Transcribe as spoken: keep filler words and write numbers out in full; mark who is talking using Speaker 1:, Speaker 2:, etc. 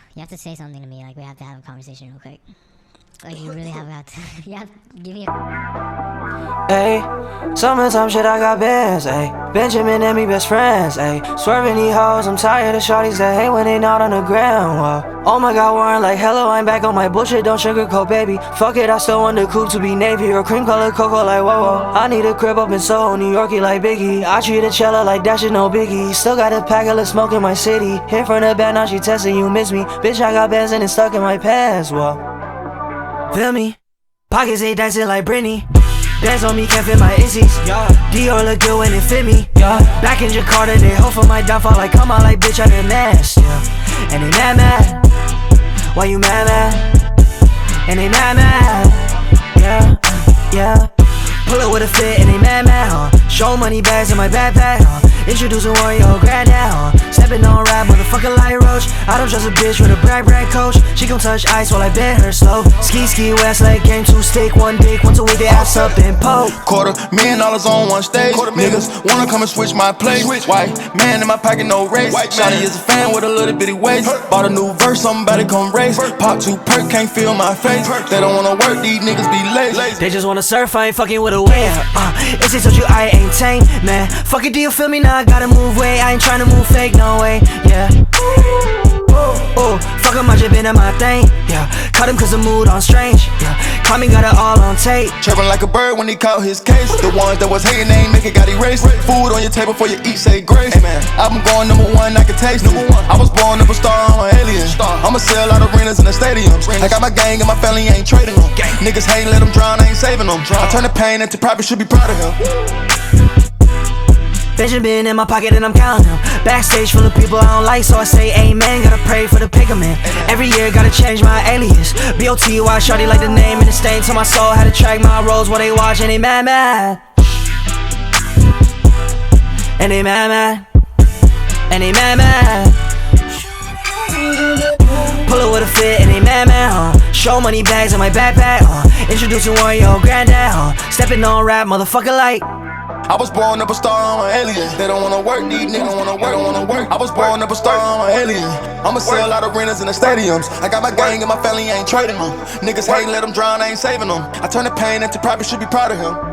Speaker 1: You have to say something to me. Like we have to have a conversation real quick. Like you really have to. You have to give me a.
Speaker 2: Ayy, summertime shit, I got bands, ayy. Benjamin and me best friends, ayy. Swerving these hoes, I'm tired of shorties that hate when they not on the ground, whoa. Oh my god, Warren, like hello, I'm back on my bullshit, don't sugarcoat, baby. Fuck it, I still want the coupe to be navy or cream color cocoa, like whoa, whoa. I need a crib up in Soho, New Yorkie, like Biggie. I treat a cello like that shit, no biggie. Still got a pack of smoke in my city. Hit from the back, now she testing, you miss me. Bitch, I got bands and it's stuck in my pants, whoa. Feel me? Pockets ain't dancing like Britney. Bands on me can't fit my issies. Yeah. Dior look good when it fit me. Yeah. Back in Jakarta, they hope for my downfall. Like come on, like bitch, I been masked. Yeah. And they mad mad. Why you mad mad? And they mad mad. Yeah, yeah. Pull up with a fit and they mad mad. Huh? Show money bags in my backpack. Huh? Introducing Wario grand now. Huh? Stepping on rap, motherfucker like Roach. I don't trust a bitch with a brag brag coach. She gon' touch ice while I bend her slow. Ski ski west like game two stick. One dick, once a week they ass up and poke.
Speaker 3: Quarter million dollars on one stage. Niggas wanna come and switch my place. White man in my pocket, no race. Shawty is a fan with a little bitty waist. Bought a new verse, somebody come race. Pop two perk, can't feel my face. They don't wanna work, these niggas be lazy.
Speaker 2: They just wanna surf, I ain't fucking with a wave. Uh, if they told you I ain't tame, man. Fuck it, do you feel me now? I gotta move way. I ain't tryna move fake, no way. Yeah. Ooh, fuck em, I just been at my thing. Yeah. Cut him cause the mood on strange. Yeah. Caught me, got it all on tape.
Speaker 3: Chirping like a bird when he caught his case. The ones that was hating, they ain't make it, got erased. Food on your table before you eat, say grace. Hey man, I'm going number one, I can taste it. I was born up a star, I'm an alien. I'ma sell out arenas and the stadiums. I got my gang and my family ain't trading them. Niggas hate, let them drown, I ain't saving them. I turn the pain into profit, should be proud of him.
Speaker 2: Benjamin in my pocket and I'm counting them. Backstage full of people I don't like, so I say amen. Gotta pray for the pigment. Every year gotta change my alias. B O T Y shawty like the name and the stain to my soul. Had to track my roles while they watch and they mad mad. And they mad mad. And they mad mad. Pull up with a fit and they mad mad, huh? Show money bags in my backpack, huh? Introducing Wario granddad, huh? Stepping on rap, motherfucker like.
Speaker 3: I was born up a star, I'm an alien. They don't wanna work, these niggas wanna work, don't wanna work. I was born up a star, I'm an alien. I'ma sell out arenas and the stadiums. I got my gang and my family ain't trading them. Niggas hate, let them drown, I ain't saving them. I turn the pain into profit, should be proud of him.